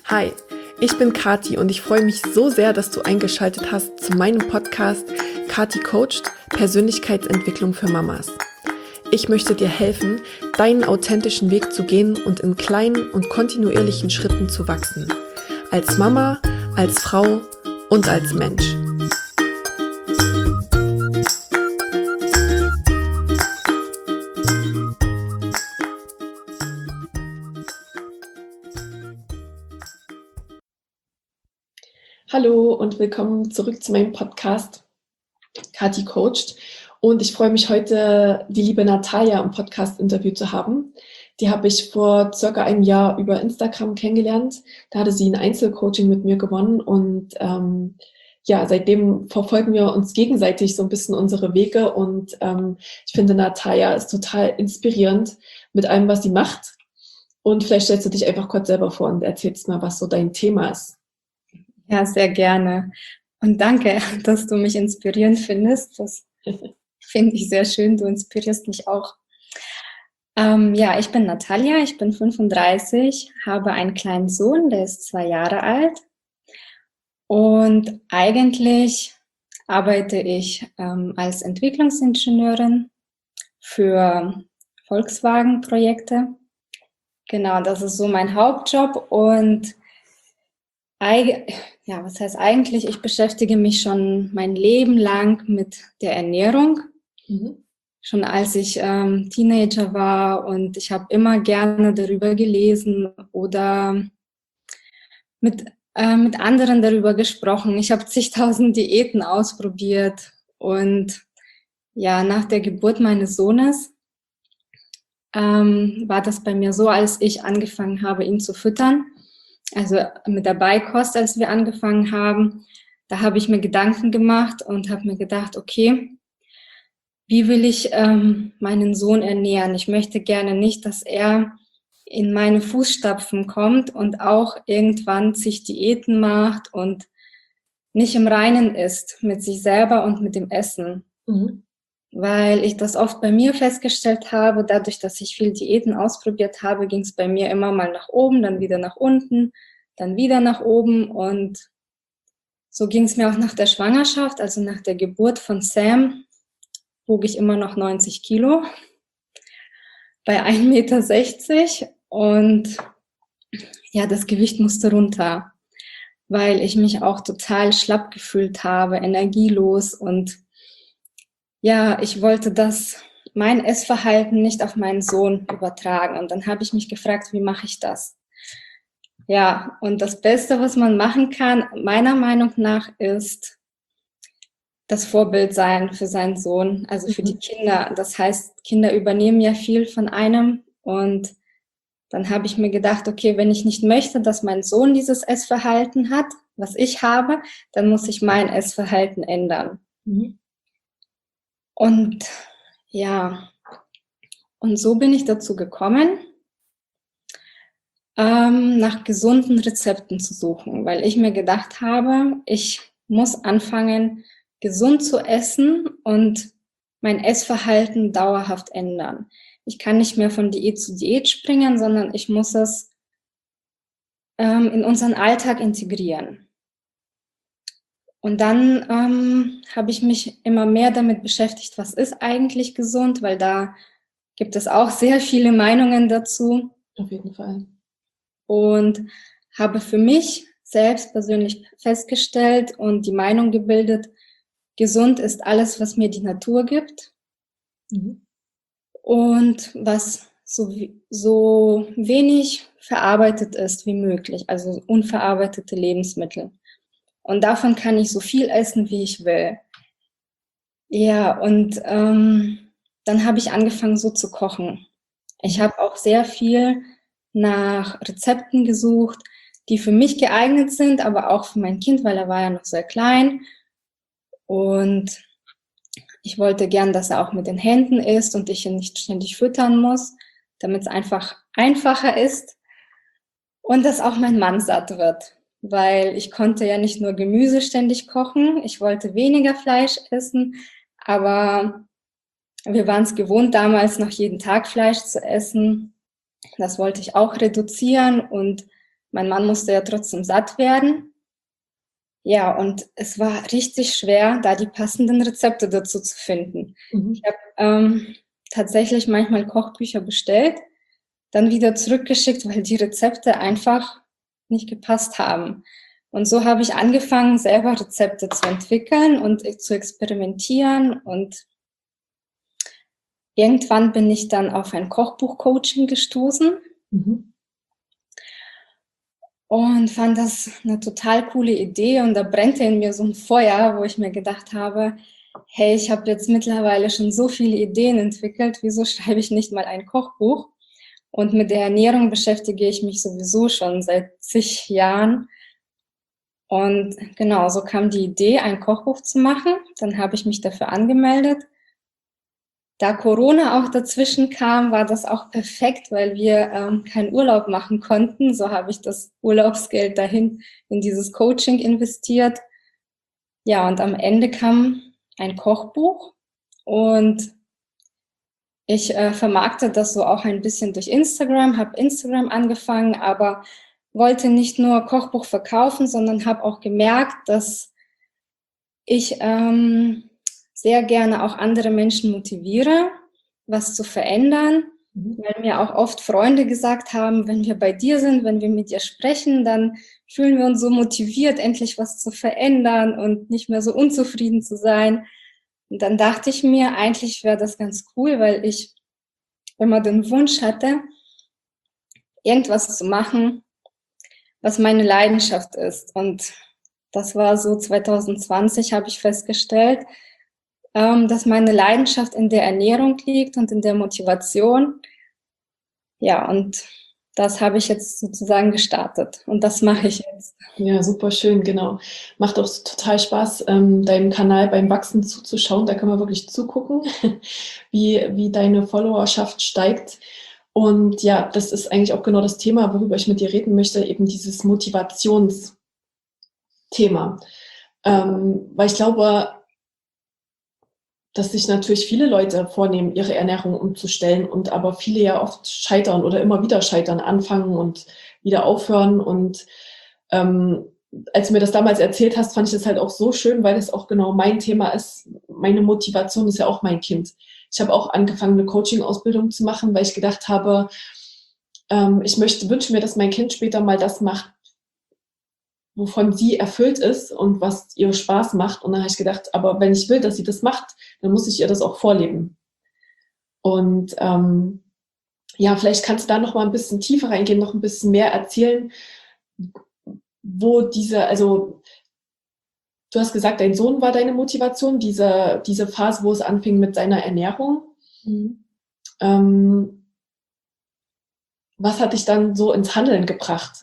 Hi, ich bin Kati und ich freue mich so sehr, dass du eingeschaltet hast zu meinem Podcast Kati Coacht – Persönlichkeitsentwicklung für Mamas. Ich möchte dir helfen, deinen authentischen Weg zu gehen und in kleinen und kontinuierlichen Schritten zu wachsen. Als Mama, als Frau und als Mensch. Hallo und willkommen zurück zu meinem Podcast Kati Coacht. Und ich freue mich heute, die liebe Natalia im Podcast-Interview zu haben. Die habe ich vor circa einem Jahr über Instagram kennengelernt. Da hatte sie ein Einzelcoaching mit mir gewonnen und seitdem verfolgen wir uns gegenseitig so ein bisschen unsere Wege und ich finde, Natalia ist total inspirierend mit allem, was sie macht. Und vielleicht stellst du dich einfach kurz selber vor und erzählst mal, was so dein Thema ist. Ja, sehr gerne. Und danke, dass du mich inspirierend findest. Das finde ich sehr schön. Du inspirierst mich auch. Ich bin Natalia, ich bin 35, habe einen kleinen Sohn, der ist 2 Jahre alt. Und eigentlich arbeite ich als Entwicklungsingenieurin für Volkswagen-Projekte. Genau, das ist so mein Hauptjob. Und was heißt eigentlich? Ich beschäftige mich schon mein Leben lang mit der Ernährung. Schon als ich Teenager war, und ich habe immer gerne darüber gelesen oder mit anderen darüber gesprochen. Ich habe zigtausend Diäten ausprobiert und ja, nach der Geburt meines Sohnes war das bei mir so, als ich angefangen habe, ihn zu füttern. Also mit der Beikost, als wir angefangen haben, da habe ich mir Gedanken gemacht und habe mir gedacht, okay, wie will ich meinen Sohn ernähren? Ich möchte gerne nicht, dass er in meine Fußstapfen kommt und auch irgendwann sich Diäten macht und nicht im Reinen ist mit sich selber und mit dem Essen. Weil ich das oft bei mir festgestellt habe, dadurch, dass ich viel Diäten ausprobiert habe, ging es bei mir immer mal nach oben, dann wieder nach unten, dann wieder nach oben. Und so ging es mir auch nach der Schwangerschaft, also nach der Geburt von Sam, wog ich immer noch 90 Kilo bei 1,60 Meter. Und ja, das Gewicht musste runter, weil ich mich auch total schlapp gefühlt habe, energielos. Und ja, ich wollte mein Essverhalten nicht auf meinen Sohn übertragen. Und dann habe ich mich gefragt, wie mache ich das? Ja, und das Beste, was man machen kann, meiner Meinung nach, ist das Vorbild sein für seinen Sohn, also für die Kinder. Das heißt, Kinder übernehmen ja viel von einem. Und dann habe ich mir gedacht, okay, wenn ich nicht möchte, dass mein Sohn dieses Essverhalten hat, was ich habe, dann muss ich mein Essverhalten ändern. Und ja, und so bin ich dazu gekommen, nach gesunden Rezepten zu suchen, weil ich mir gedacht habe, ich muss anfangen, gesund zu essen und mein Essverhalten dauerhaft ändern. Ich kann nicht mehr von Diät zu Diät springen, sondern ich muss es in unseren Alltag integrieren. Und dann habe ich mich immer mehr damit beschäftigt, was ist eigentlich gesund, weil da gibt es auch sehr viele Meinungen dazu. Auf jeden Fall. Und habe für mich selbst persönlich festgestellt und die Meinung gebildet, gesund ist alles, was mir die Natur gibt und was so wenig verarbeitet ist wie möglich, also unverarbeitete Lebensmittel. Und davon kann ich so viel essen, wie ich will. Ja, und dann habe ich angefangen, so zu kochen. Ich habe auch sehr viel nach Rezepten gesucht, die für mich geeignet sind, aber auch für mein Kind, weil er war ja noch sehr klein. Und ich wollte gern, dass er auch mit den Händen isst und ich ihn nicht ständig füttern muss, damit es einfach einfacher ist. Und dass auch mein Mann satt wird, weil ich konnte ja nicht nur Gemüse ständig kochen. Ich wollte weniger Fleisch essen, aber wir waren es gewohnt, damals noch jeden Tag Fleisch zu essen. Das wollte ich auch reduzieren und Mein Mann musste ja trotzdem satt werden. Ja, und es war richtig schwer, da die passenden Rezepte dazu zu finden. Ich habe tatsächlich manchmal Kochbücher bestellt, dann wieder zurückgeschickt, weil die Rezepte einfach nicht gepasst haben. Und so habe ich angefangen, selber Rezepte zu entwickeln und zu experimentieren. Und irgendwann bin ich dann auf ein Kochbuch-Coaching gestoßen. Und fand das eine total coole Idee. Und da brennte in mir so ein Feuer, wo ich mir gedacht habe, hey, ich habe jetzt mittlerweile schon so viele Ideen entwickelt, wieso schreibe ich nicht mal ein Kochbuch? Und mit der Ernährung beschäftige ich mich sowieso schon seit zig Jahren. Und genau, so kam die Idee, ein Kochbuch zu machen. Dann habe ich mich dafür angemeldet. Da Corona auch dazwischen kam, war das auch perfekt, weil wir keinen Urlaub machen konnten. So habe ich das Urlaubsgeld dahin in dieses Coaching investiert. Ja, und am Ende kam ein Kochbuch und ich vermarkte das so auch ein bisschen durch Instagram, habe Instagram angefangen, aber wollte nicht nur Kochbuch verkaufen, sondern habe auch gemerkt, dass ich sehr gerne auch andere Menschen motiviere, was zu verändern, weil mir auch oft Freunde gesagt haben, wenn wir bei dir sind, wenn wir mit dir sprechen, dann fühlen wir uns so motiviert, endlich was zu verändern und nicht mehr so unzufrieden zu sein. Und dann dachte ich mir, eigentlich wäre das ganz cool, weil ich immer den Wunsch hatte, irgendwas zu machen, was meine Leidenschaft ist. Und das war so 2020, habe ich festgestellt, dass meine Leidenschaft in der Ernährung liegt und in der Motivation. Ja, und das habe ich jetzt sozusagen gestartet und das mache ich jetzt. Ja, super schön, genau. Macht auch total Spaß, deinem Kanal beim Wachsen zuzuschauen. Da kann man wirklich zugucken, wie deine Followerschaft steigt. Und ja, das ist eigentlich auch genau das Thema, worüber ich mit dir reden möchte, eben dieses Motivationsthema. Weil ich glaube, dass sich natürlich viele Leute vornehmen, ihre Ernährung umzustellen und aber viele ja oft scheitern oder immer wieder scheitern, anfangen und wieder aufhören. Und als du mir das damals erzählt hast, fand ich das halt auch so schön, weil es auch genau mein Thema ist. Meine Motivation ist ja auch mein Kind. Ich habe auch angefangen, eine Coaching-Ausbildung zu machen, weil ich gedacht habe, wünsche mir, dass mein Kind später mal das macht, wovon sie erfüllt ist und was ihr Spaß macht. Und dann habe ich gedacht, aber wenn ich will, dass sie das macht, dann muss ich ihr das auch vorleben. Und ja, vielleicht kannst du da noch mal ein bisschen tiefer reingehen, noch ein bisschen mehr erzählen, wo also du hast gesagt, dein Sohn war deine Motivation, diese Phase, wo es anfing mit seiner Ernährung. Was hat dich dann so ins Handeln gebracht?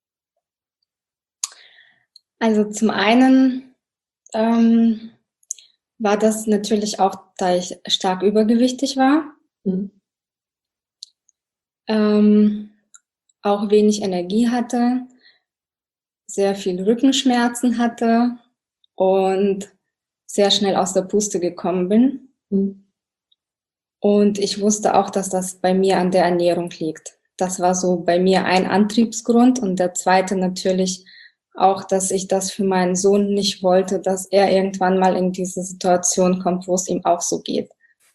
Also zum einen war das natürlich auch, da ich stark übergewichtig war, auch wenig Energie hatte, sehr viel Rückenschmerzen hatte und sehr schnell aus der Puste gekommen bin. Und ich wusste auch, dass das bei mir an der Ernährung liegt. Das war so bei mir ein Antriebsgrund. Und der zweite natürlich auch, dass ich das für meinen Sohn nicht wollte, dass er irgendwann mal in diese Situation kommt, wo es ihm auch so geht.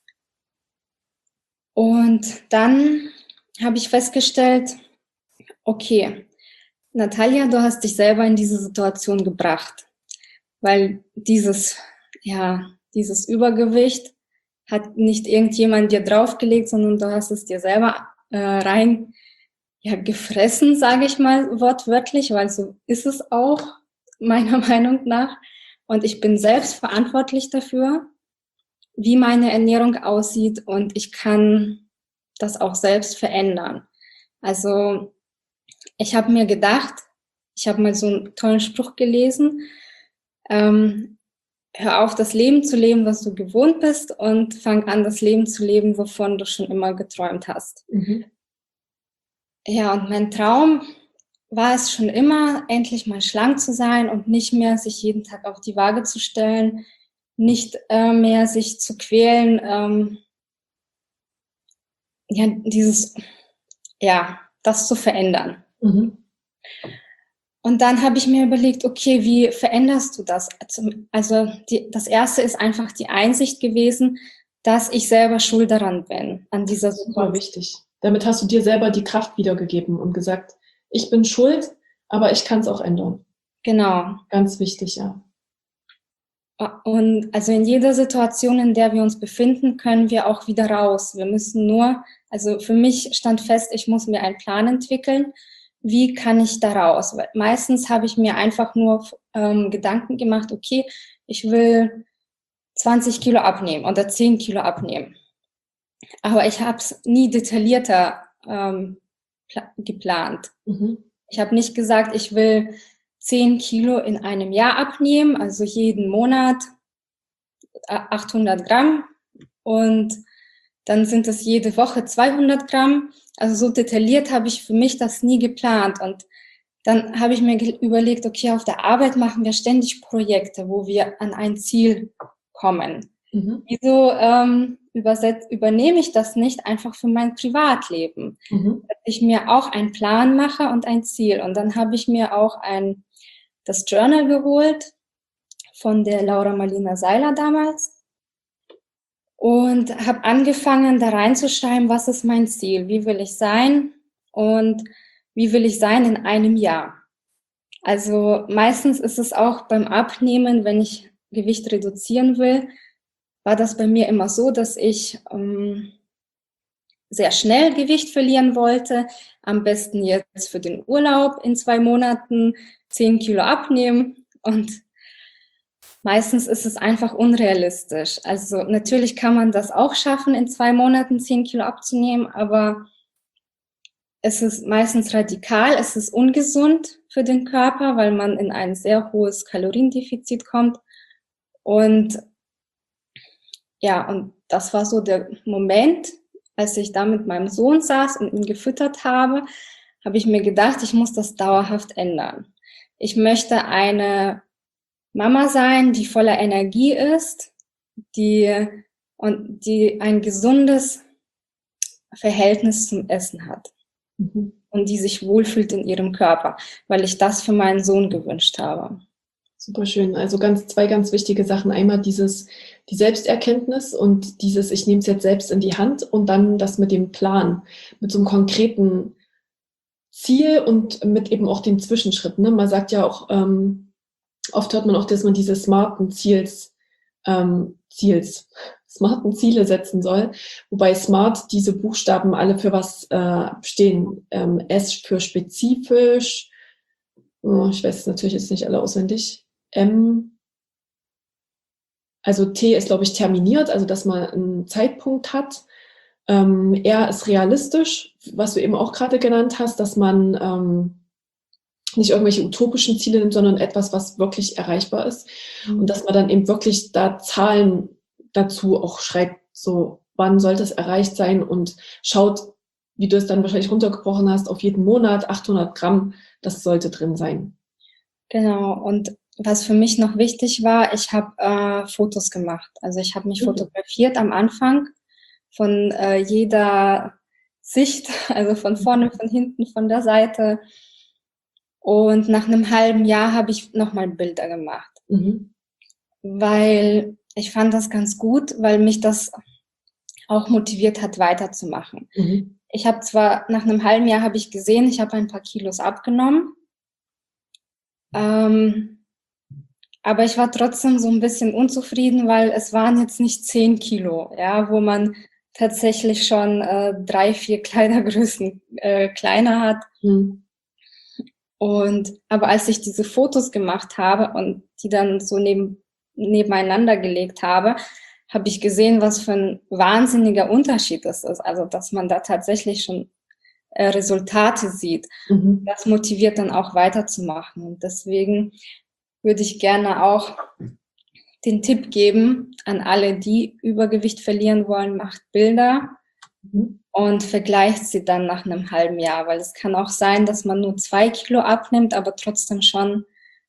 Und dann habe ich festgestellt, okay, Natalia, du hast dich selber in diese Situation gebracht, weil dieses Übergewicht hat nicht irgendjemand dir draufgelegt, sondern du hast es dir selber rein gefressen, sage ich mal wortwörtlich, weil so ist es auch meiner Meinung nach. Und ich bin selbst verantwortlich dafür, wie meine Ernährung aussieht und ich kann das auch selbst verändern. Also ich habe mir gedacht, ich habe mal so einen tollen Spruch gelesen, hör auf, das Leben zu leben, was du gewohnt bist und fang an, das Leben zu leben, wovon du schon immer geträumt hast. Ja, und mein Traum war es schon immer, endlich mal schlank zu sein und nicht mehr sich jeden Tag auf die Waage zu stellen, nicht mehr sich zu quälen, das zu verändern. Und dann habe ich mir überlegt, okay, wie veränderst du das? Also das Erste ist einfach die Einsicht gewesen, dass ich selber schuld daran bin, an dieser Situation. Super wichtig. Damit hast du dir selber die Kraft wiedergegeben und gesagt, ich bin schuld, aber ich kann es auch ändern. Genau. Ganz wichtig, ja. Und also in jeder Situation, in der wir uns befinden, können wir auch wieder raus. Wir müssen nur, also für mich stand fest, ich muss mir einen Plan entwickeln. Wie kann ich da raus? Weil meistens habe ich mir einfach nur Gedanken gemacht, okay, ich will 20 Kilo abnehmen oder 10 Kilo abnehmen. Aber ich habe es nie detaillierter geplant. Ich habe nicht gesagt, ich will 10 Kilo in einem Jahr abnehmen, also jeden Monat 800 Gramm und dann sind es jede Woche 200 Gramm. Also so detailliert habe ich für mich das nie geplant. Und dann habe ich mir überlegt, okay, auf der Arbeit machen wir ständig Projekte, wo wir an ein Ziel kommen. Wieso übernehme ich das nicht einfach für mein Privatleben? Dass ich mir auch einen Plan mache und ein Ziel. Und dann habe ich mir auch das Journal geholt von der Laura Marlina Seiler damals und habe angefangen, da reinzuschreiben, was ist mein Ziel, wie will ich sein und wie will ich sein in einem Jahr. Also meistens ist es auch beim Abnehmen, wenn ich Gewicht reduzieren will, war das bei mir immer so, dass ich sehr schnell Gewicht verlieren wollte. Am besten jetzt für den Urlaub in 2 Monaten 10 Kilo abnehmen. Und meistens ist es einfach unrealistisch. Also natürlich kann man das auch schaffen, in 2 Monaten 10 Kilo abzunehmen, aber es ist meistens radikal, es ist ungesund für den Körper, weil man in ein sehr hohes Kaloriendefizit kommt. Und ja, und das war so der Moment, als ich da mit meinem Sohn saß und ihn gefüttert habe, habe ich mir gedacht, ich muss das dauerhaft ändern. Ich möchte eine Mama sein, die voller Energie ist, die ein gesundes Verhältnis zum Essen hat und die sich wohlfühlt in ihrem Körper, weil ich das für meinen Sohn gewünscht habe. Super schön. Also zwei ganz wichtige Sachen. Einmal die Selbsterkenntnis und ich nehme es jetzt selbst in die Hand und dann das mit dem Plan, mit so einem konkreten Ziel und mit eben auch den Zwischenschritten. Ne? Man sagt ja auch, oft hört man auch, dass man diese smarten Ziele setzen soll, wobei smart diese Buchstaben alle für was stehen. S für spezifisch, ich weiß es natürlich jetzt nicht alle auswendig. M, also T ist, glaube ich, terminiert, also dass man einen Zeitpunkt hat. R ist realistisch, was du eben auch gerade genannt hast, dass man nicht irgendwelche utopischen Ziele nimmt, sondern etwas, was wirklich erreichbar ist. Und dass man dann eben wirklich da Zahlen dazu auch schreibt, so wann sollte es erreicht sein und schaut, wie du es dann wahrscheinlich runtergebrochen hast, auf jeden Monat 800 Gramm, das sollte drin sein. Genau, und was für mich noch wichtig war, ich habe Fotos gemacht. Also ich habe mich fotografiert am Anfang von jeder Sicht, also von vorne, von hinten, von der Seite. Und nach einem halben Jahr habe ich nochmal Bilder gemacht. Weil ich fand das ganz gut, weil mich das auch motiviert hat, weiterzumachen. Ich habe zwar, nach einem halben Jahr habe ich gesehen, ich habe ein paar Kilos abgenommen. Aber ich war trotzdem so ein bisschen unzufrieden, weil es waren jetzt nicht 10 Kilo, ja, wo man tatsächlich schon 3, 4 Kleidergrößen kleiner hat. Aber als ich diese Fotos gemacht habe und die dann so nebeneinander gelegt habe, habe ich gesehen, was für ein wahnsinniger Unterschied das ist. Also, dass man da tatsächlich schon Resultate sieht. Das motiviert dann auch weiterzumachen. Und deswegen würde ich gerne auch den Tipp geben an alle, die Übergewicht verlieren wollen, macht Bilder und vergleicht sie dann nach einem halben Jahr, weil es kann auch sein, dass man nur 2 Kilo abnimmt, aber trotzdem schon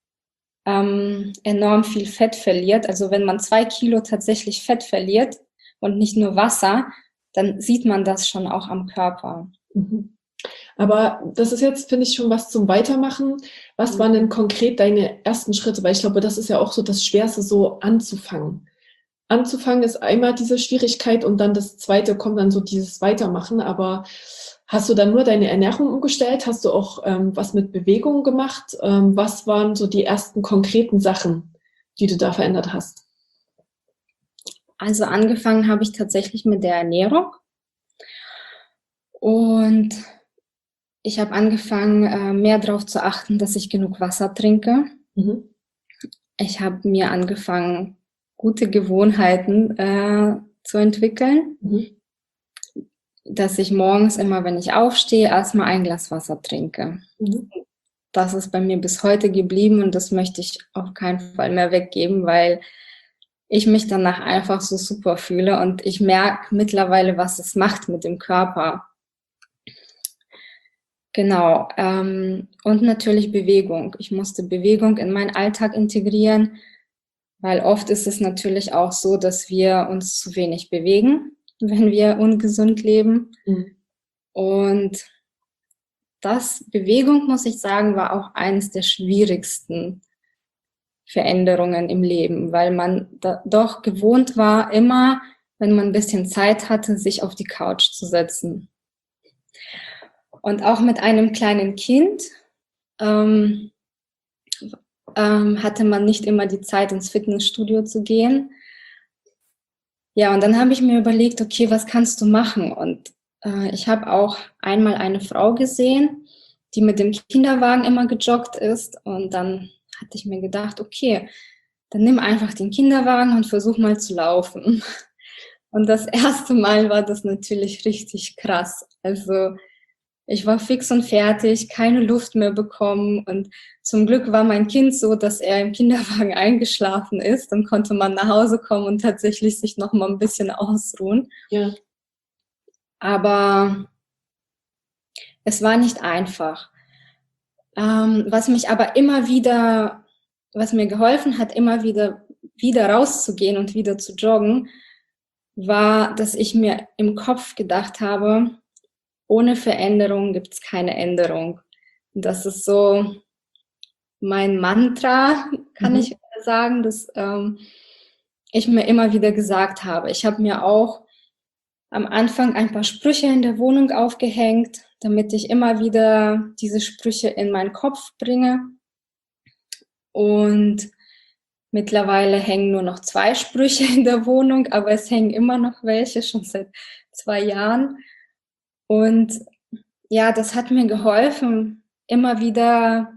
enorm viel Fett verliert. Also wenn man 2 Kilo tatsächlich Fett verliert und nicht nur Wasser, dann sieht man das schon auch am Körper. Aber das ist jetzt, finde ich, schon was zum Weitermachen. Was waren denn konkret deine ersten Schritte? Weil ich glaube, das ist ja auch so das Schwerste, so anzufangen. Anzufangen ist einmal diese Schwierigkeit und dann das Zweite kommt dann so dieses Weitermachen. Aber hast du dann nur deine Ernährung umgestellt? Hast du auch was mit Bewegung gemacht? Was waren so die ersten konkreten Sachen, die du da verändert hast? Also angefangen habe ich tatsächlich mit der Ernährung und ich habe angefangen, mehr darauf zu achten, dass ich genug Wasser trinke. Mhm. Ich habe mir angefangen, gute Gewohnheiten zu entwickeln, dass ich morgens immer, wenn ich aufstehe, erstmal ein Glas Wasser trinke. Das ist bei mir bis heute geblieben und das möchte ich auf keinen Fall mehr weggeben, weil ich mich danach einfach so super fühle und ich merke mittlerweile, was es macht mit dem Körper. Genau. Und natürlich Bewegung. Ich musste Bewegung in meinen Alltag integrieren, weil oft ist es natürlich auch so, dass wir uns zu wenig bewegen, wenn wir ungesund leben. Und Bewegung, muss ich sagen, war auch eines der schwierigsten Veränderungen im Leben, weil man doch gewohnt war, immer, wenn man ein bisschen Zeit hatte, sich auf die Couch zu setzen. Und auch mit einem kleinen Kind hatte man nicht immer die Zeit, ins Fitnessstudio zu gehen. Ja, und dann habe ich mir überlegt, okay, was kannst du machen? Und ich habe auch einmal eine Frau gesehen, die mit dem Kinderwagen immer gejoggt ist. Und dann hatte ich mir gedacht, okay, dann nimm einfach den Kinderwagen und versuch mal zu laufen. Und das erste Mal war das natürlich richtig krass. Also ich war fix und fertig, keine Luft mehr bekommen. Und zum Glück war mein Kind so, dass er im Kinderwagen eingeschlafen ist. Dann konnte man nach Hause kommen und tatsächlich sich noch mal ein bisschen ausruhen. Ja. Aber es war nicht einfach. Was mich aber immer wieder, was mir geholfen hat, immer wieder rauszugehen und wieder zu joggen, war, dass ich mir im Kopf gedacht habe, ohne Veränderung gibt es keine Änderung. Und das ist so mein Mantra, kann ich sagen, dass ich mir immer wieder gesagt habe. Ich habe mir auch am Anfang ein paar Sprüche in der Wohnung aufgehängt, damit ich immer wieder diese Sprüche in meinen Kopf bringe. Und mittlerweile hängen nur noch 2 Sprüche in der Wohnung, aber es hängen immer noch welche, schon seit 2 Jahren. Und ja, das hat mir geholfen, immer wieder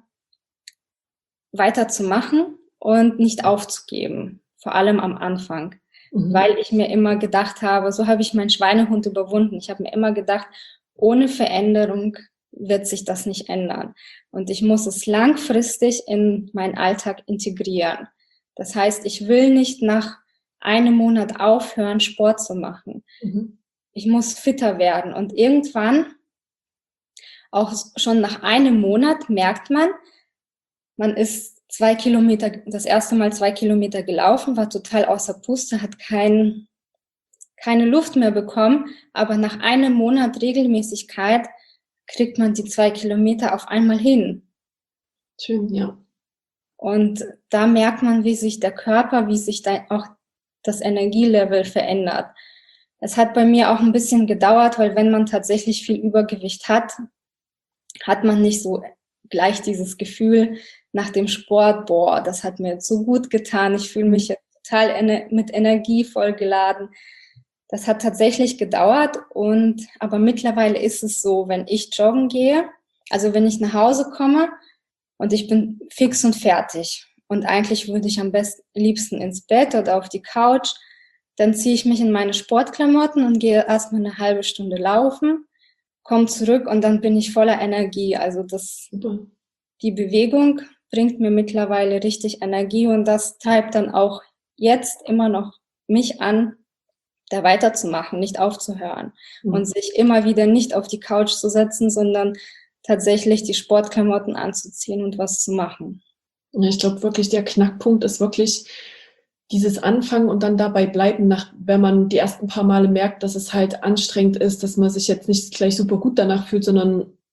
weiterzumachen und nicht aufzugeben, vor allem am Anfang. Weil ich mir immer gedacht habe, so habe ich meinen Schweinehund überwunden. Ich habe mir immer gedacht, ohne Veränderung wird sich das nicht ändern. Und ich muss es langfristig in meinen Alltag integrieren. Das heißt, ich will nicht nach einem Monat aufhören, Sport zu machen. Ich muss fitter werden. Und irgendwann, auch schon nach einem Monat, merkt man, man ist 2 Kilometer, das erste Mal 2 Kilometer gelaufen, war total außer Puste, hat keine Luft mehr bekommen, aber nach einem Monat Regelmäßigkeit kriegt man die 2 Kilometer auf einmal hin. Schön, ja. Und da merkt man, wie sich der Körper, wie sich da auch das Energielevel verändert. Es hat bei mir auch ein bisschen gedauert, weil wenn man tatsächlich viel Übergewicht hat, hat man nicht so gleich dieses Gefühl nach dem Sport, boah, das hat mir jetzt so gut getan, ich fühle mich jetzt total mit Energie vollgeladen. Das hat tatsächlich gedauert, aber mittlerweile ist es so, wenn ich joggen gehe, also wenn ich nach Hause komme und ich bin fix und fertig und eigentlich würde ich am liebsten ins Bett oder auf die Couch, dann ziehe ich mich in meine Sportklamotten und gehe erstmal eine halbe Stunde laufen, komme zurück und dann bin ich voller Energie. Also die Bewegung bringt mir mittlerweile richtig Energie und das treibt dann auch jetzt immer noch mich an, da weiterzumachen, nicht aufzuhören und sich immer wieder nicht auf die Couch zu setzen, sondern tatsächlich die Sportklamotten anzuziehen und was zu machen. Ich glaube wirklich, der Knackpunkt ist wirklich dieses Anfangen und dann dabei bleiben, wenn man die ersten paar Male merkt, dass es halt anstrengend ist, dass man sich jetzt nicht gleich super gut danach fühlt, sondern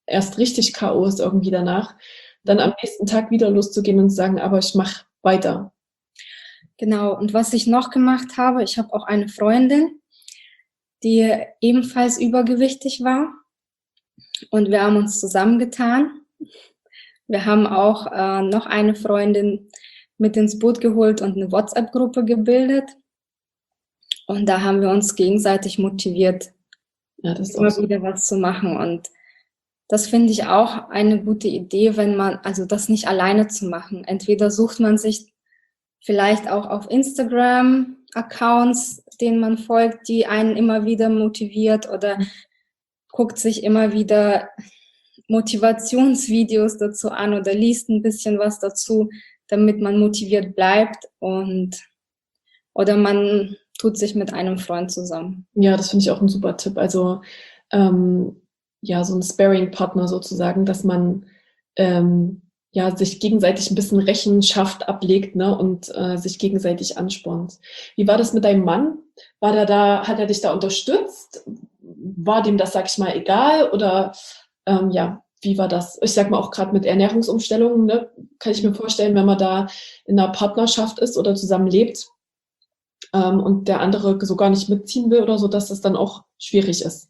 erst richtig K.O. ist irgendwie danach, dann am nächsten Tag wieder loszugehen und zu sagen, aber ich mache weiter. Genau. Und was ich noch gemacht habe, ich habe auch eine Freundin, die ebenfalls übergewichtig war. Und wir haben uns zusammengetan. Wir haben auch noch eine Freundin mit ins Boot geholt und eine WhatsApp-Gruppe gebildet. Und da haben wir uns gegenseitig motiviert, Ja, das ist immer auch so. wieder was zu machen. Und das finde ich auch eine gute Idee, wenn man, also das nicht alleine zu machen. Entweder sucht man sich vielleicht auch auf Instagram Accounts, denen man folgt, die einen immer wieder motiviert, oder guckt sich immer wieder Motivationsvideos dazu an oder liest ein bisschen was dazu, damit man motiviert bleibt, oder man tut sich mit einem Freund zusammen. Ja, das finde ich auch ein super Tipp. Also ja, so ein Sparring-Partner sozusagen, dass man ja, sich gegenseitig ein bisschen Rechenschaft ablegt, ne, und sich gegenseitig anspornt. Wie war das mit deinem Mann? War der da, hat er dich da unterstützt? War dem das, sag ich mal, egal? Oder ja, wie war das? Ich sag mal auch gerade mit Ernährungsumstellungen, ne, kann ich mir vorstellen, wenn man da in einer Partnerschaft ist oder zusammen lebt und der andere so gar nicht mitziehen will oder so, dass das dann auch schwierig ist.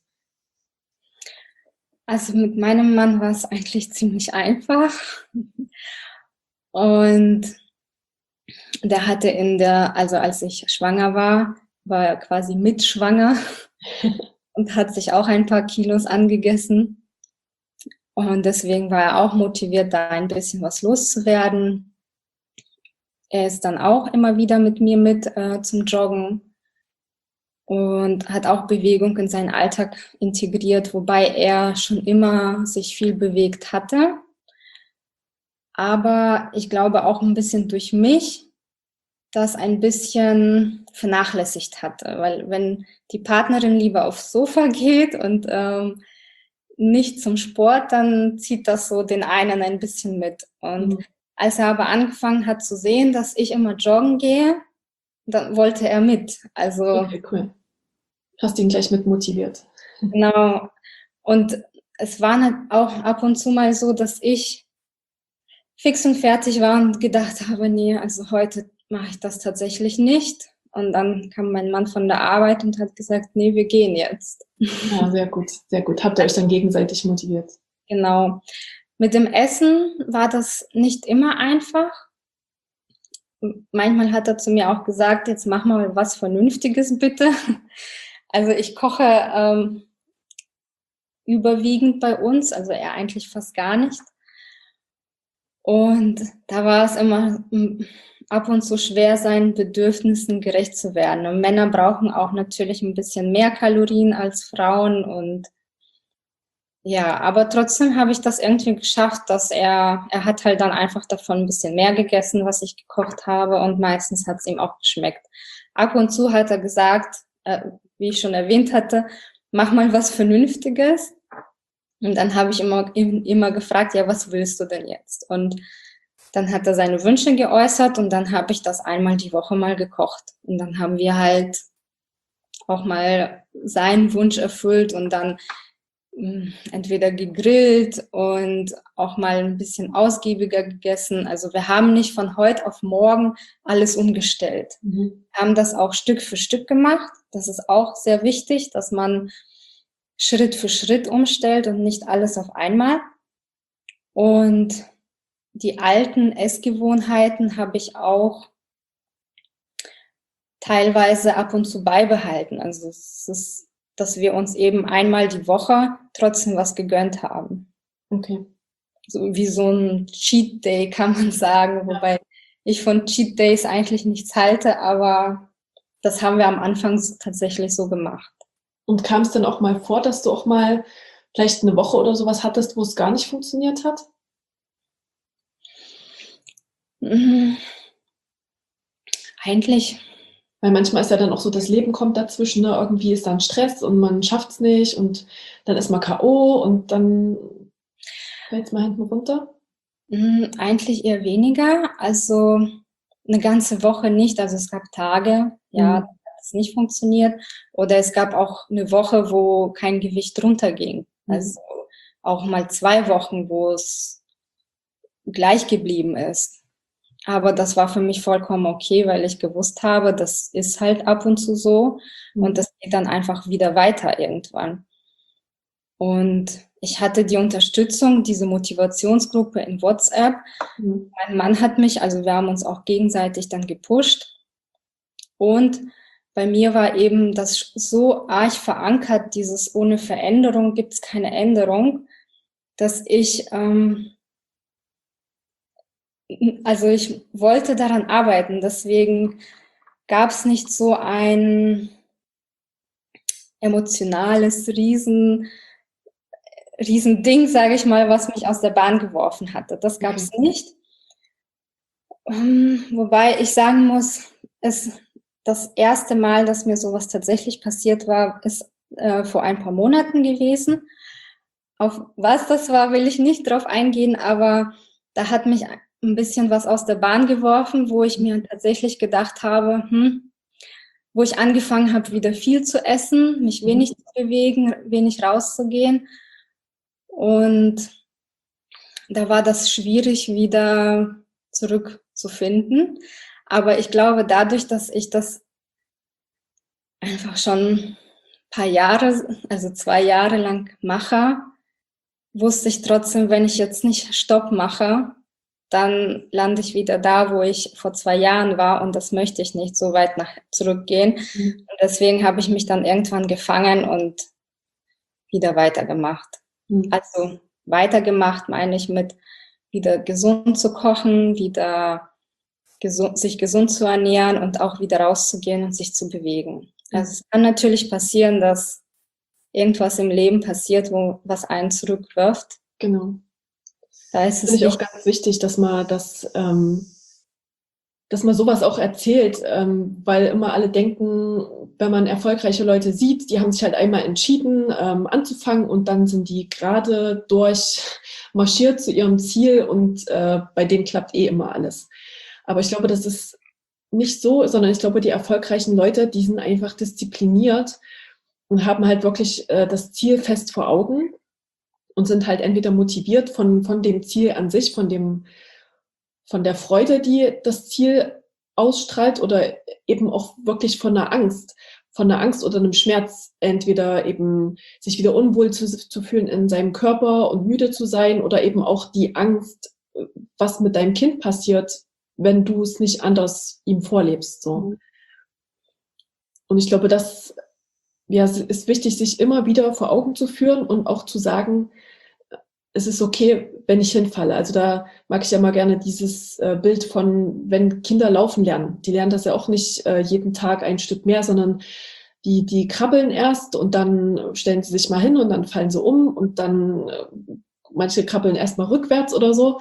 Also mit meinem Mann war es eigentlich ziemlich einfach. Und der hatte also als ich schwanger war er quasi mitschwanger und hat sich auch ein paar Kilos angegessen. Und deswegen war er auch motiviert, da ein bisschen was loszuwerden. Er ist dann auch immer wieder mit mir zum Joggen und hat auch Bewegung in seinen Alltag integriert, wobei er schon immer sich viel bewegt hatte. Aber ich glaube auch ein bisschen durch mich das ein bisschen vernachlässigt hatte. Weil wenn die Partnerin lieber aufs Sofa geht und nicht zum Sport, dann zieht das so den einen ein bisschen mit. Und als er aber angefangen hat zu sehen, dass ich immer joggen gehe, dann wollte er mit. Also Okay, cool. Hast ihn gleich mit motiviert. genau. Und es war auch ab und zu mal so, dass ich fix und fertig war und gedacht habe, nee, also heute mache ich das tatsächlich nicht. Und dann kam mein Mann von der Arbeit und hat gesagt, nee, wir gehen jetzt. Ja, sehr gut, sehr gut. Habt ihr euch dann gegenseitig motiviert? Genau. Mit dem Essen war das nicht immer einfach. Manchmal hat er zu mir auch gesagt, jetzt mach mal was Vernünftiges bitte. Also ich koche überwiegend bei uns, also er eigentlich fast gar nicht. Und da war es immer ab und zu schwer, seinen Bedürfnissen gerecht zu werden. Und Männer brauchen auch natürlich ein bisschen mehr Kalorien als Frauen. Und ja, aber trotzdem habe ich das irgendwie geschafft, dass er hat halt dann einfach davon ein bisschen mehr gegessen, was ich gekocht habe. Und meistens hat es ihm auch geschmeckt. Ab und zu hat er gesagt, wie ich schon erwähnt hatte, mach mal was Vernünftiges. Und dann habe ich immer gefragt, ja, was willst du denn jetzt? Und dann hat er seine Wünsche geäußert und dann habe ich das einmal die Woche mal gekocht. Und dann haben wir halt auch mal seinen Wunsch erfüllt und dann entweder gegrillt und auch mal ein bisschen ausgiebiger gegessen. Also wir haben nicht von heute auf morgen alles umgestellt. Wir haben das auch Stück für Stück gemacht. Das ist auch sehr wichtig, dass man Schritt für Schritt umstellt und nicht alles auf einmal. Und die alten Essgewohnheiten habe ich auch teilweise ab und zu beibehalten. Also es ist, dass wir uns eben einmal die Woche trotzdem was gegönnt haben. Okay. So wie so ein Cheat Day, kann man sagen, wobei ich von Cheat Days eigentlich nichts halte, aber das haben wir am Anfang tatsächlich so gemacht. Und kam es dann auch mal vor, dass du auch mal vielleicht eine Woche oder sowas hattest, wo es gar nicht funktioniert hat? Eigentlich. Weil manchmal ist ja dann auch so, das Leben kommt dazwischen, ne? Irgendwie ist dann Stress und man schafft es nicht und dann ist man K.O. und dann fällt es mal hinten runter. Eigentlich eher weniger, also eine ganze Woche nicht. Also es gab Tage, ja, da hat es nicht funktioniert. Oder es gab auch eine Woche, wo kein Gewicht runterging. Also auch mal 2 Wochen, wo es gleich geblieben ist. Aber das war für mich vollkommen okay, weil ich gewusst habe, das ist halt ab und zu so und das geht dann einfach wieder weiter irgendwann. Und ich hatte die Unterstützung, diese Motivationsgruppe in WhatsApp. Mein Mann hat mich, also wir haben uns auch gegenseitig dann gepusht. Und bei mir war eben das so arg verankert, dieses ohne Veränderung gibt es keine Änderung, dass ich, also ich wollte daran arbeiten. Deswegen gab es nicht so ein emotionales Riesending, sage ich mal, was mich aus der Bahn geworfen hatte. Das gab es nicht. Wobei ich sagen muss, das erste Mal, dass mir sowas tatsächlich passiert war, ist vor ein paar Monaten gewesen. Auf was das war, will ich nicht drauf eingehen, aber da hat mich ein bisschen was aus der Bahn geworfen, wo ich mir tatsächlich gedacht habe, wo ich angefangen habe, wieder viel zu essen, mich wenig zu bewegen, wenig rauszugehen. Und da war das schwierig, wieder zurückzufinden. Aber ich glaube, dadurch, dass ich das einfach schon ein paar Jahre, also 2 Jahre lang mache, wusste ich trotzdem, wenn ich jetzt nicht Stopp mache, dann lande ich wieder da, wo ich vor 2 Jahren war und das möchte ich nicht, so weit zurückgehen. Und deswegen habe ich mich dann irgendwann gefangen und wieder weitergemacht. Also weitergemacht meine ich mit wieder gesund zu kochen, wieder sich gesund zu ernähren und auch wieder rauszugehen und sich zu bewegen. Also es kann natürlich passieren, dass irgendwas im Leben passiert, was einen zurückwirft. Genau. Da ist es finde ich auch ganz wichtig, dass man sowas auch erzählt, weil immer alle denken, wenn man erfolgreiche Leute sieht, die haben sich halt einmal entschieden, anzufangen und dann sind die gerade durchmarschiert zu ihrem Ziel und bei denen klappt immer alles. Aber ich glaube, das ist nicht so, sondern ich glaube, die erfolgreichen Leute, die sind einfach diszipliniert und haben halt wirklich das Ziel fest vor Augen und sind halt entweder motiviert von dem Ziel an sich, von der Freude, die das Ziel ausstrahlt, oder eben auch wirklich von der Angst oder einem Schmerz, entweder eben sich wieder unwohl zu fühlen in seinem Körper und müde zu sein, oder eben auch die Angst, was mit deinem Kind passiert, wenn du es nicht anders ihm vorlebst. So. Und ich glaube, das ist wichtig, sich immer wieder vor Augen zu führen und auch zu sagen, es ist okay, wenn ich hinfalle. Also da mag ich ja mal gerne dieses Bild von, wenn Kinder laufen lernen. Die lernen das ja auch nicht jeden Tag ein Stück mehr, sondern die krabbeln erst und dann stellen sie sich mal hin und dann fallen sie um und dann manche krabbeln erst mal rückwärts oder so.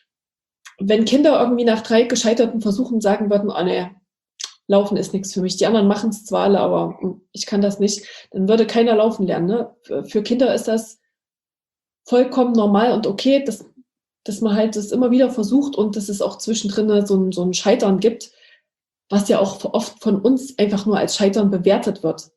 Wenn Kinder irgendwie nach 3 gescheiterten Versuchen sagen würden, oh nee, Laufen ist nichts für mich. Die anderen machen es zwar alle, aber ich kann das nicht. Dann würde keiner laufen lernen. Ne? Für Kinder ist das vollkommen normal und okay, dass man halt das immer wieder versucht und dass es auch zwischendrin so ein Scheitern gibt, was ja auch oft von uns einfach nur als Scheitern bewertet wird.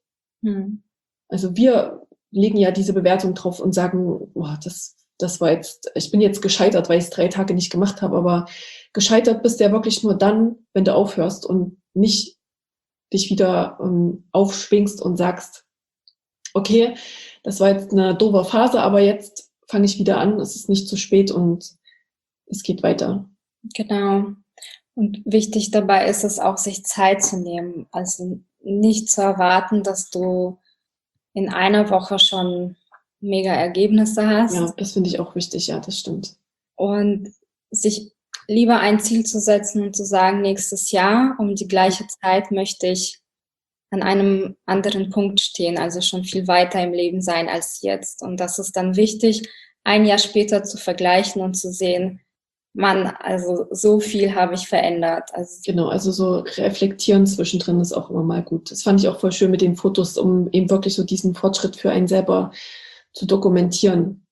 Also wir legen ja diese Bewertung drauf und sagen, boah, das war jetzt, ich bin jetzt gescheitert, weil ich es 3 Tage nicht gemacht habe, aber gescheitert bist du ja wirklich nur dann, wenn du aufhörst und nicht dich wieder aufschwingst und sagst, okay, das war jetzt eine doofe Phase, aber jetzt fange ich wieder an, es ist nicht zu spät und es geht weiter. Genau. Und wichtig dabei ist es auch, sich Zeit zu nehmen. Also nicht zu erwarten, dass du in einer Woche schon mega Ergebnisse hast. Ja, das finde ich auch wichtig, ja, das stimmt. Und sich lieber ein Ziel zu setzen und zu sagen, nächstes Jahr um die gleiche Zeit möchte ich an einem anderen Punkt stehen, also schon viel weiter im Leben sein als jetzt. Und das ist dann wichtig, ein Jahr später zu vergleichen und zu sehen, Mann, also so viel habe ich verändert. Also genau, also so reflektieren zwischendrin ist auch immer mal gut. Das fand ich auch voll schön mit den Fotos, um eben wirklich so diesen Fortschritt für einen selber zu dokumentieren.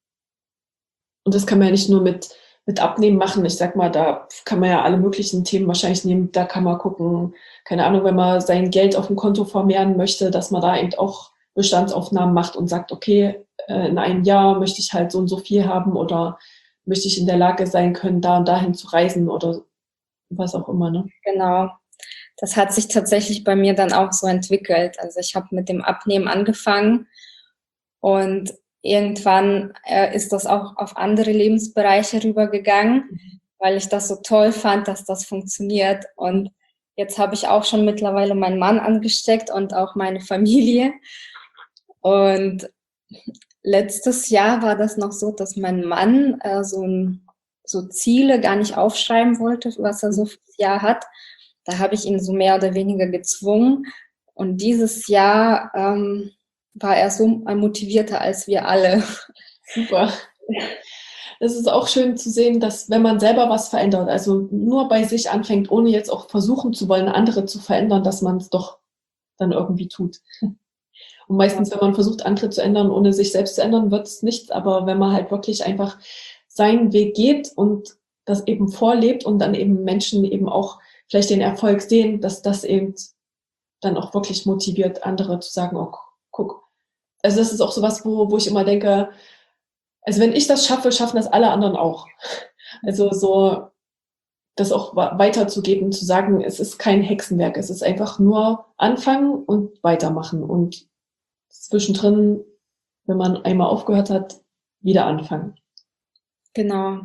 Und das kann man ja nicht nur mit Abnehmen machen. Ich sag mal, da kann man ja alle möglichen Themen wahrscheinlich nehmen. Da kann man gucken, keine Ahnung, wenn man sein Geld auf dem Konto vermehren möchte, dass man da eben auch Bestandsaufnahmen macht und sagt, okay, in einem Jahr möchte ich halt so und so viel haben oder möchte ich in der Lage sein können, da und dahin zu reisen oder was auch immer, ne? Genau. Das hat sich tatsächlich bei mir dann auch so entwickelt. Also ich habe mit dem Abnehmen angefangen und irgendwann ist das auch auf andere Lebensbereiche rübergegangen, weil ich das so toll fand, dass das funktioniert. Und jetzt habe ich auch schon mittlerweile meinen Mann angesteckt und auch meine Familie. Und letztes Jahr war das noch so, dass mein Mann so Ziele gar nicht aufschreiben wollte, was er so fürs Jahr hat. Da habe ich ihn so mehr oder weniger gezwungen. Und dieses Jahr war er so motivierter als wir alle. Super. Es ist auch schön zu sehen, dass wenn man selber was verändert, also nur bei sich anfängt, ohne jetzt auch versuchen zu wollen, andere zu verändern, dass man es doch dann irgendwie tut. Und meistens, wenn man versucht, andere zu ändern, ohne sich selbst zu ändern, wird es nichts. Aber wenn man halt wirklich einfach seinen Weg geht und das eben vorlebt und dann eben Menschen eben auch vielleicht den Erfolg sehen, dass das eben dann auch wirklich motiviert, andere zu sagen, oh, guck. Also das ist auch sowas, wo ich immer denke, also wenn ich das schaffe, schaffen das alle anderen auch. Also so das auch weiterzugeben, zu sagen, es ist kein Hexenwerk, es ist einfach nur anfangen und weitermachen und zwischendrin, wenn man einmal aufgehört hat, wieder anfangen. Genau.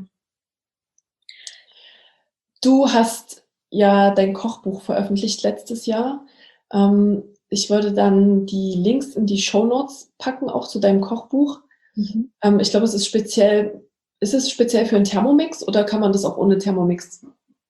Du hast ja dein Kochbuch veröffentlicht letztes Jahr. Ich würde dann die Links in die Shownotes packen, auch zu deinem Kochbuch. Mhm. Ich glaube, ist es speziell für einen Thermomix oder kann man das auch ohne Thermomix?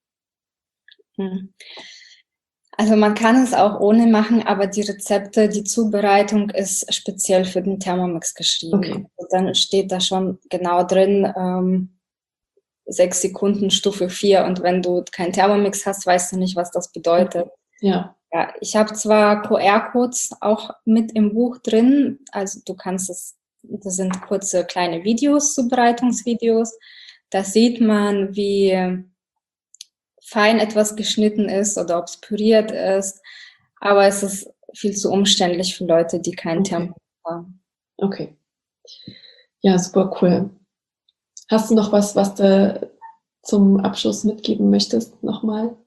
Also man kann es auch ohne machen, aber die Rezepte, die Zubereitung ist speziell für den Thermomix geschrieben. Okay. Also dann steht da schon genau drin, 6 Sekunden Stufe 4 und wenn du keinen Thermomix hast, weißt du nicht, was das bedeutet. Ja. Ja, ich habe zwar QR-Codes auch mit im Buch drin, also du kannst das sind kurze kleine Videos, Zubereitungsvideos. Da sieht man, wie fein etwas geschnitten ist oder ob es püriert ist, aber es ist viel zu umständlich für Leute, die keinen Thermomix haben. Okay. Ja, super cool. Hast du noch was du zum Abschluss mitgeben möchtest nochmal?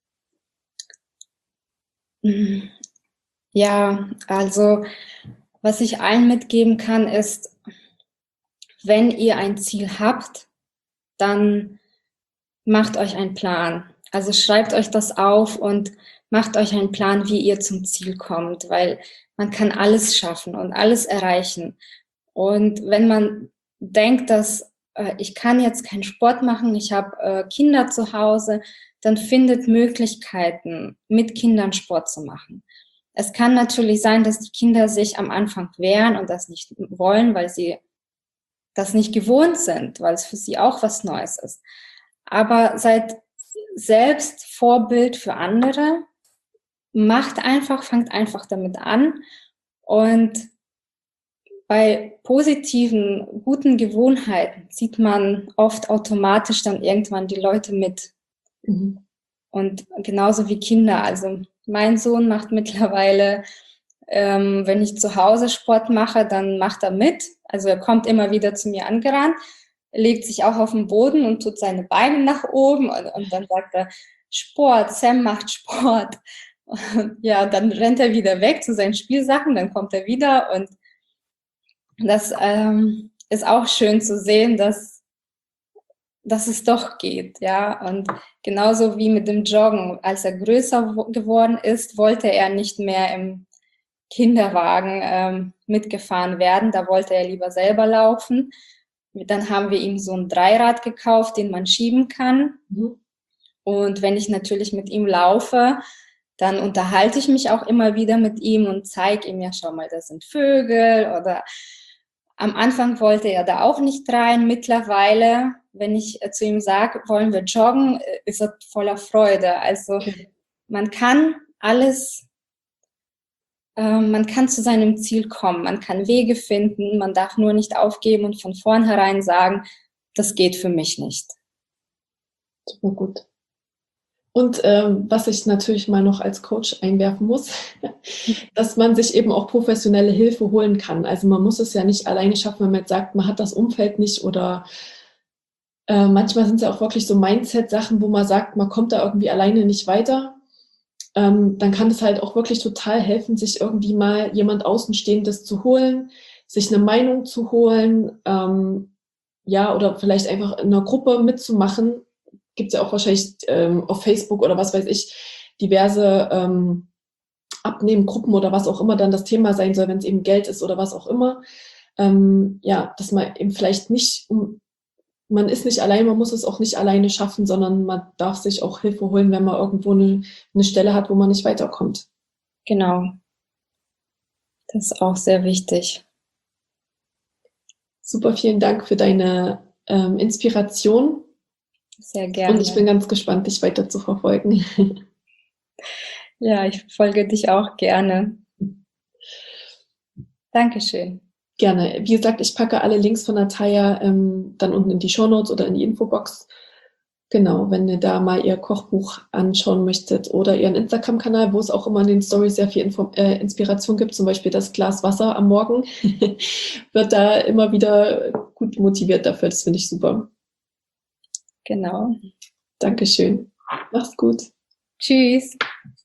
Ja, also was ich allen mitgeben kann, ist, wenn ihr ein Ziel habt, dann macht euch einen Plan. Also schreibt euch das auf und macht euch einen Plan, wie ihr zum Ziel kommt, weil man kann alles schaffen und alles erreichen. Und wenn man denkt, dass ich kann jetzt keinen Sport machen, ich habe Kinder zu Hause, dann findet Möglichkeiten, mit Kindern Sport zu machen. Es kann natürlich sein, dass die Kinder sich am Anfang wehren und das nicht wollen, weil sie das nicht gewohnt sind, weil es für sie auch was Neues ist. Aber seid selbst Vorbild für andere, fangt einfach damit an und bei positiven, guten Gewohnheiten zieht man oft automatisch dann irgendwann die Leute mit. Mhm. Und genauso wie Kinder. Also mein Sohn macht mittlerweile, wenn ich zu Hause Sport mache, dann macht er mit. Also er kommt immer wieder zu mir angerannt, legt sich auch auf den Boden und tut seine Beine nach oben und dann sagt er, Sport, Sam macht Sport. Und ja, dann rennt er wieder weg zu seinen Spielsachen, dann kommt er wieder und das ist auch schön zu sehen, dass es doch geht, ja. Und genauso wie mit dem Joggen. Als er größer geworden ist, wollte er nicht mehr im Kinderwagen mitgefahren werden. Da wollte er lieber selber laufen. Dann haben wir ihm so ein Dreirad gekauft, den man schieben kann. Mhm. Und wenn ich natürlich mit ihm laufe, dann unterhalte ich mich auch immer wieder mit ihm und zeige ihm, ja, schau mal, das sind Vögel. Oder am Anfang wollte er da auch nicht rein. Mittlerweile, wenn ich zu ihm sage, wollen wir joggen, ist er voller Freude. Also Okay. man kann alles, man kann zu seinem Ziel kommen, man kann Wege finden, man darf nur nicht aufgeben und von vornherein sagen, das geht für mich nicht. Super gut. Und was ich natürlich mal noch als Coach einwerfen muss, dass man sich eben auch professionelle Hilfe holen kann. Also man muss es ja nicht alleine schaffen, wenn man jetzt sagt, man hat das Umfeld nicht oder manchmal sind es ja auch wirklich so Mindset-Sachen, wo man sagt, man kommt da irgendwie alleine nicht weiter. Dann kann es halt auch wirklich total helfen, sich irgendwie mal jemand Außenstehendes zu holen, sich eine Meinung zu holen, ja, oder vielleicht einfach in einer Gruppe mitzumachen. Gibt es ja auch wahrscheinlich auf Facebook oder was weiß ich, diverse Abnehmgruppen oder was auch immer dann das Thema sein soll, wenn es eben Geld ist oder was auch immer. Ja, dass man eben vielleicht nicht, man ist nicht allein, man muss es auch nicht alleine schaffen, sondern man darf sich auch Hilfe holen, wenn man irgendwo eine Stelle hat, wo man nicht weiterkommt. Genau. Das ist auch sehr wichtig. Super, vielen Dank für deine Inspiration. Sehr gerne. Und ich bin ganz gespannt, dich weiter zu verfolgen. Ja, ich verfolge dich auch gerne. Dankeschön. Gerne. Wie gesagt, ich packe alle Links von Natalia dann unten in die Shownotes oder in die Infobox. Genau, wenn ihr da mal ihr Kochbuch anschauen möchtet oder ihren Instagram-Kanal, wo es auch immer in den Stories sehr viel Inspiration gibt, zum Beispiel das Glas Wasser am Morgen, wird da immer wieder gut motiviert dafür. Das finde ich super. Genau. Dankeschön. Mach's gut. Tschüss.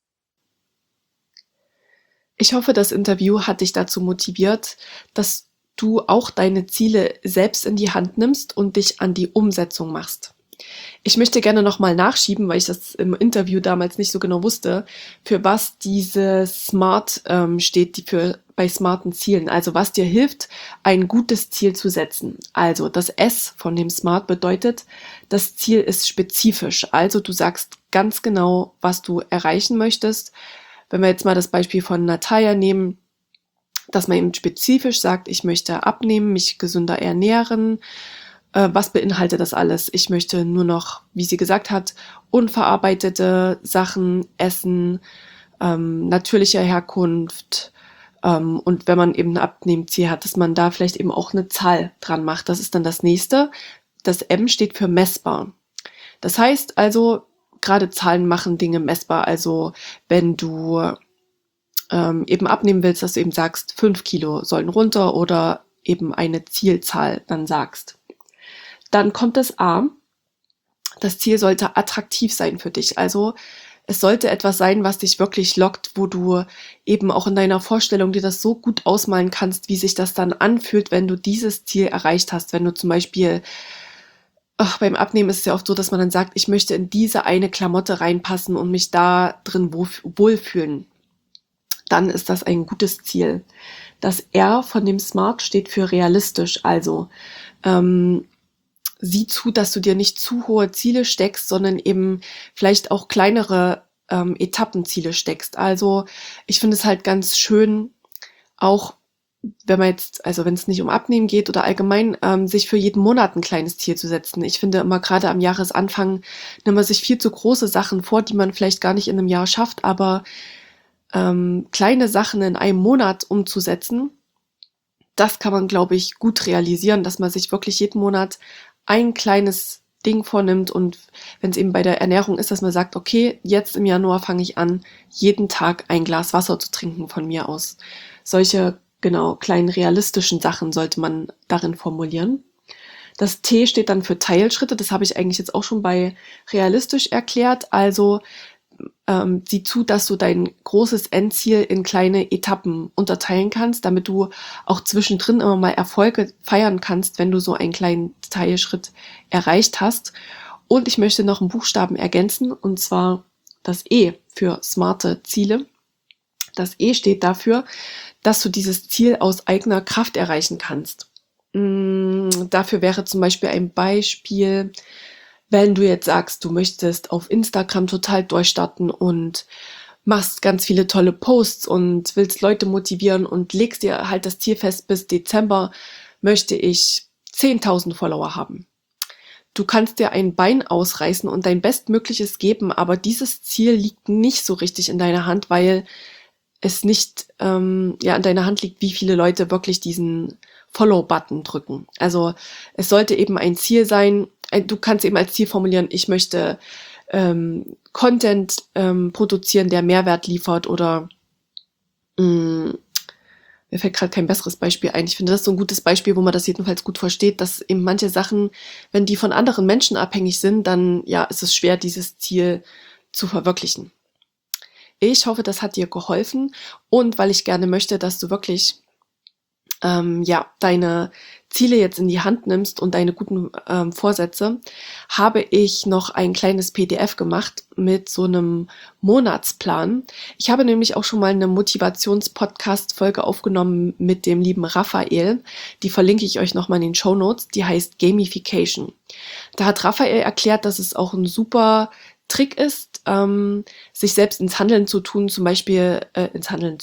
Ich hoffe, das Interview hat dich dazu motiviert, dass du auch deine Ziele selbst in die Hand nimmst und dich an die Umsetzung machst. Ich möchte gerne nochmal nachschieben, weil ich das im Interview damals nicht so genau wusste, für was diese SMART steht, bei smarten Zielen. Also was dir hilft, ein gutes Ziel zu setzen. Also das S von dem SMART bedeutet, das Ziel ist spezifisch. Also du sagst ganz genau, was du erreichen möchtest. Wenn wir jetzt mal das Beispiel von Natalia nehmen, dass man eben spezifisch sagt, ich möchte abnehmen, mich gesünder ernähren. Was beinhaltet das alles? Ich möchte nur noch, wie sie gesagt hat, unverarbeitete Sachen essen, natürlicher Herkunft. Und wenn man eben ein Abnehmziel hat, dass man da vielleicht eben auch eine Zahl dran macht. Das ist dann das nächste. Das M steht für messbar. Das heißt also, gerade Zahlen machen Dinge messbar. Also wenn du eben abnehmen willst, dass du eben sagst, 5 Kilo sollen runter oder eben eine Zielzahl dann sagst. Dann kommt das A. Das Ziel sollte attraktiv sein für dich. Also es sollte etwas sein, was dich wirklich lockt, wo du eben auch in deiner Vorstellung dir das so gut ausmalen kannst, wie sich das dann anfühlt, wenn du dieses Ziel erreicht hast. Wenn du zum Beispiel, beim Abnehmen ist es ja oft so, dass man dann sagt, ich möchte in diese eine Klamotte reinpassen und mich da drin wohlfühlen. Dann ist das ein gutes Ziel. Das R von dem SMART steht für realistisch. Also sieh zu, dass du dir nicht zu hohe Ziele steckst, sondern eben vielleicht auch kleinere Etappenziele steckst. Also ich finde es halt ganz schön, auch wenn man jetzt, also wenn es nicht um Abnehmen geht oder allgemein, sich für jeden Monat ein kleines Ziel zu setzen. Ich finde immer gerade am Jahresanfang nimmt man sich viel zu große Sachen vor, die man vielleicht gar nicht in einem Jahr schafft, aber kleine Sachen in einem Monat umzusetzen, das kann man, glaube ich, gut realisieren, dass man sich wirklich jeden Monat ein kleines Ding vornimmt und wenn es eben bei der Ernährung ist, dass man sagt, okay, jetzt im Januar fange ich an, jeden Tag ein Glas Wasser zu trinken von mir aus. Solche, genau, kleinen realistischen Sachen sollte man darin formulieren. Das T steht dann für Teilschritte, das habe ich eigentlich jetzt auch schon bei realistisch erklärt, also sieh zu, dass du dein großes Endziel in kleine Etappen unterteilen kannst, damit du auch zwischendrin immer mal Erfolge feiern kannst, wenn du so einen kleinen Teilschritt erreicht hast. Und ich möchte noch einen Buchstaben ergänzen, und zwar das E für smarte Ziele. Das E steht dafür, dass du dieses Ziel aus eigener Kraft erreichen kannst. Dafür wäre zum Beispiel ein Beispiel, wenn du jetzt sagst, du möchtest auf Instagram total durchstarten und machst ganz viele tolle Posts und willst Leute motivieren und legst dir halt das Ziel fest, bis Dezember möchte ich 10.000 Follower haben. Du kannst dir ein Bein ausreißen und dein Bestmögliches geben, aber dieses Ziel liegt nicht so richtig in deiner Hand, weil es nicht in deiner Hand liegt, wie viele Leute wirklich diesen Follow-Button drücken. Also es sollte eben ein Ziel sein, du kannst eben als Ziel formulieren, ich möchte Content produzieren, der Mehrwert liefert oder mir fällt gerade kein besseres Beispiel ein. Ich finde das so ein gutes Beispiel, wo man das jedenfalls gut versteht, dass eben manche Sachen, wenn die von anderen Menschen abhängig sind, dann ja, ist es schwer, dieses Ziel zu verwirklichen. Ich hoffe, das hat dir geholfen und weil ich gerne möchte, dass du wirklich deine Ziele jetzt in die Hand nimmst und deine guten Vorsätze, habe ich noch ein kleines PDF gemacht mit so einem Monatsplan. Ich habe nämlich auch schon mal eine Motivations-Podcast-Folge aufgenommen mit dem lieben Raphael. Die verlinke ich euch nochmal in den Shownotes. Die heißt Gamification. Da hat Raphael erklärt, dass es auch ein super Trick ist, sich selbst ins Handeln zu tun, zum Beispiel ins Handeln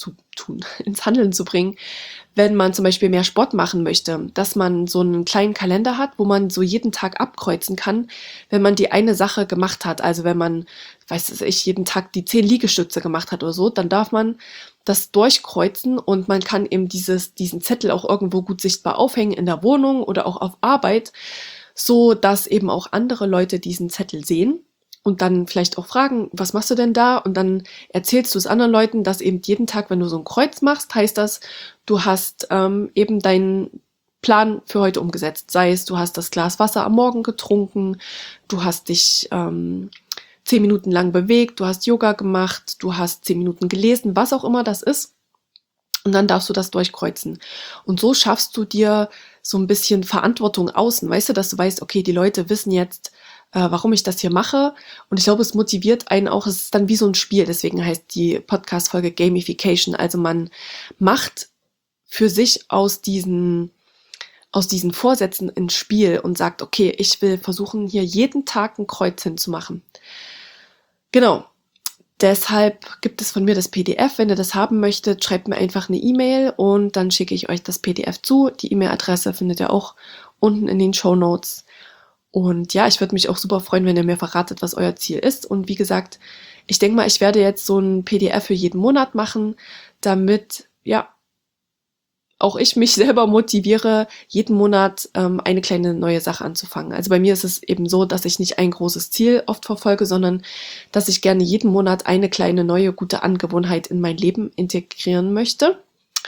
zu bringen, wenn man zum Beispiel mehr Sport machen möchte, dass man so einen kleinen Kalender hat, wo man so jeden Tag abkreuzen kann, wenn man die eine Sache gemacht hat. Also wenn man, jeden Tag die 10 Liegestütze gemacht hat oder so, dann darf man das durchkreuzen und man kann eben diesen Zettel auch irgendwo gut sichtbar aufhängen in der Wohnung oder auch auf Arbeit, so dass eben auch andere Leute diesen Zettel sehen. Und dann vielleicht auch fragen, was machst du denn da? Und dann erzählst du es anderen Leuten, dass eben jeden Tag, wenn du so ein Kreuz machst, heißt das, du hast eben deinen Plan für heute umgesetzt. Sei es, du hast das Glas Wasser am Morgen getrunken, du hast dich 10 Minuten lang bewegt, du hast Yoga gemacht, du hast 10 Minuten gelesen, was auch immer das ist. Und dann darfst du das durchkreuzen. Und so schaffst du dir so ein bisschen Verantwortung außen. Weißt du, dass du weißt, okay, die Leute wissen jetzt, warum ich das hier mache. Und ich glaube, es motiviert einen auch. Es ist dann wie so ein Spiel. Deswegen heißt die Podcast-Folge Gamification. Also man macht für sich aus diesen Vorsätzen ein Spiel und sagt, okay, ich will versuchen, hier jeden Tag ein Kreuz hinzumachen. Genau. Deshalb gibt es von mir das PDF. Wenn ihr das haben möchtet, schreibt mir einfach eine E-Mail und dann schicke ich euch das PDF zu. Die E-Mail-Adresse findet ihr auch unten in den Shownotes. Und ja, ich würde mich auch super freuen, wenn ihr mir verratet, was euer Ziel ist. Und wie gesagt, ich denke mal, ich werde jetzt so ein PDF für jeden Monat machen, damit, ja, auch ich mich selber motiviere, jeden Monat eine kleine neue Sache anzufangen. Also bei mir ist es eben so, dass ich nicht ein großes Ziel oft verfolge, sondern dass ich gerne jeden Monat eine kleine neue gute Angewohnheit in mein Leben integrieren möchte.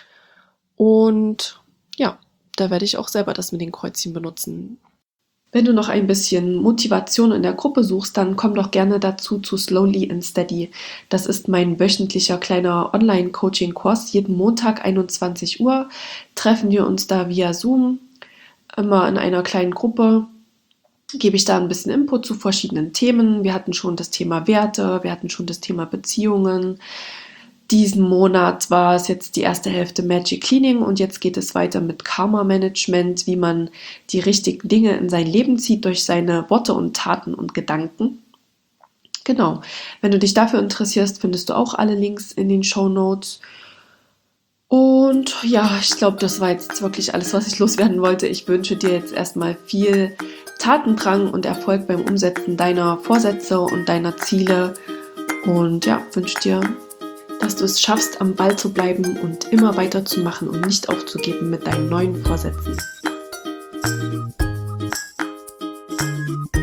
Und ja, da werde ich auch selber das mit den Kreuzchen benutzen. Wenn du noch ein bisschen Motivation in der Gruppe suchst, dann komm doch gerne dazu zu Slowly and Steady. Das ist mein wöchentlicher kleiner Online-Coaching-Kurs. Jeden Montag 21 Uhr treffen wir uns da via Zoom, immer in einer kleinen Gruppe. Gebe ich da ein bisschen Input zu verschiedenen Themen. Wir hatten schon das Thema Werte, wir hatten schon das Thema Beziehungen. Diesen Monat war es jetzt die erste Hälfte Magic Cleaning und jetzt geht es weiter mit Karma Management, wie man die richtigen Dinge in sein Leben zieht durch seine Worte und Taten und Gedanken. Genau, wenn du dich dafür interessierst, findest du auch alle Links in den Shownotes. Und ja, ich glaube, das war jetzt wirklich alles, was ich loswerden wollte. Ich wünsche dir jetzt erstmal viel Tatendrang und Erfolg beim Umsetzen deiner Vorsätze und deiner Ziele und ja, wünsche dir, dass du es schaffst, am Ball zu bleiben und immer weiterzumachen und nicht aufzugeben mit deinen neuen Vorsätzen.